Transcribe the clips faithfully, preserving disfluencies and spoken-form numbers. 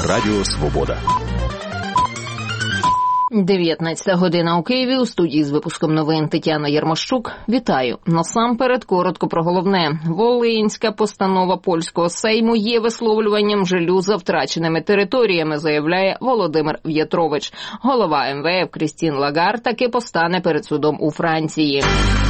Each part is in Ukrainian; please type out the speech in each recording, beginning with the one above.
Радіо Свобода. дев'ятнадцята година у Києві. У студії з випуском новин Тетяна Єрмощук. Вітаю. Насамперед, коротко про головне. Волинська постанова польського Сейму є висловлюванням жалю за втраченими територіями, заявляє Володимир В'ятрович. Голова ем ве еф Крістін Лагард таки постане перед судом у Франції.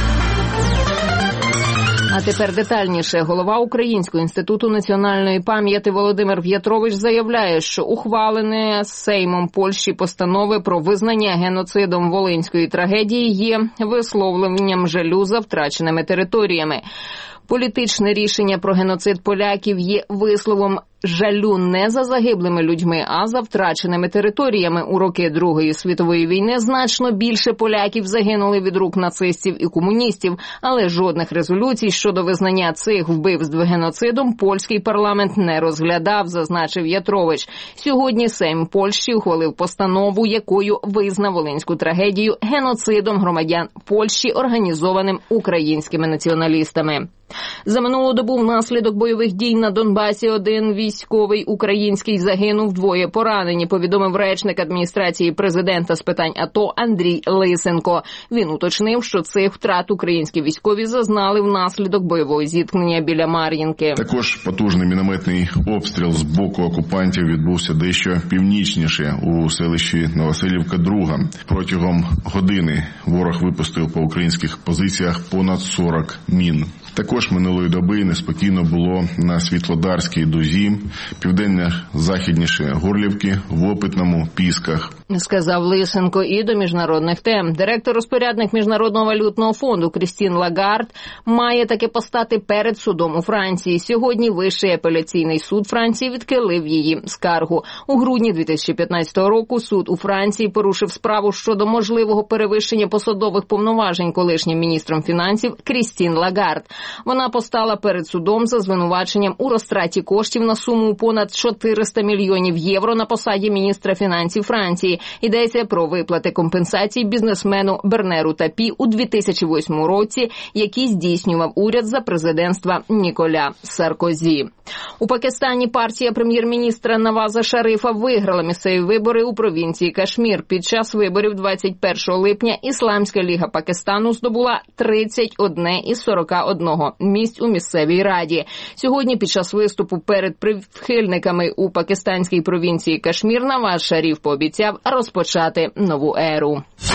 А тепер детальніше. Голова Українського інституту національної пам'яті Володимир В'ятрович заявляє, що ухвалене Сеймом Польщі постанови про визнання геноцидом волинської трагедії є висловленням жалю за втраченими територіями. Політичне рішення про геноцид поляків є висловом жалю не за загиблими людьми, а за втраченими територіями. У роки Другої світової війни значно більше поляків загинули від рук нацистів і комуністів, але жодних резолюцій щодо визнання цих вбивств геноцидом польський парламент не розглядав, зазначив В'ятрович. Сьогодні Сейм Польщі ухвалив постанову, якою визнав волинську трагедію геноцидом громадян Польщі, організованим українськими націоналістами. За минулу добу внаслідок бойових дій на Донбасі один військовий український загинув, двоє поранені, повідомив речник адміністрації президента з питань АТО Андрій Лисенко. Він уточнив, що цих втрат українські військові зазнали внаслідок бойового зіткнення біля Мар'їнки. Також потужний мінометний обстріл з боку окупантів відбувся дещо північніше у селищі Новоселівка-Друга. Протягом години ворог випустив по українських позиціях понад сорок мін. Також минулої доби неспокійно було на Світлодарській дузі, південно-західніше Горлівки, в Опитному, Пісках. Сказав Лисенко. І до міжнародних тем. Директор-розпорядник Міжнародного валютного фонду Крістін Лагард має таки постати перед судом у Франції. Сьогодні Вищий апеляційний суд Франції відхилив її скаргу. У грудні дві тисячі п'ятнадцятого року суд у Франції порушив справу щодо можливого перевищення посадових повноважень колишнім міністром фінансів Крістін Лагард. Вона постала перед судом за звинуваченням у розтраті коштів на суму понад чотириста мільйонів євро на посаді міністра фінансів Франції. Йдеться про виплати компенсацій бізнесмену Бернеру Тапі у дві тисячі восьмому році, які здійснював уряд за президентства Ніколя Саркозі. У Пакистані партія прем'єр-міністра Наваза Шарифа виграла місцеві вибори у провінції Кашмір. Під час виборів двадцять першого липня Ісламська ліга Пакистану здобула тридцять одне із сорока одного місць у місцевій раді. Сьогодні під час виступу перед прихильниками у пакистанській провінції Кашмір Наваз Шариф пообіцяв розпочати нову еру.